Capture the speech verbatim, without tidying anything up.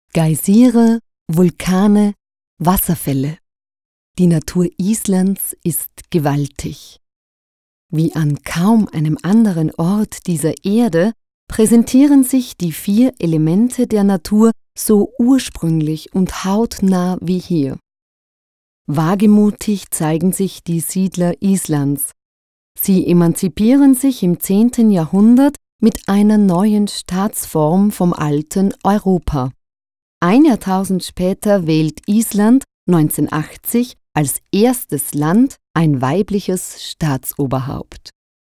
Geysire, Vulkane, Wasserfälle. Die Natur Islands ist gewaltig. Wie an kaum einem anderen Ort dieser Erde präsentieren sich die vier Elemente der Natur so ursprünglich und hautnah wie hier. Wagemutig zeigen sich die Siedler Islands. Sie emanzipieren sich im zehnten Jahrhundert mit einer neuen Staatsform vom alten Europa. Ein Jahrtausend später wählt Island neunzehnhundertachtzig als erstes Land ein weibliches Staatsoberhaupt.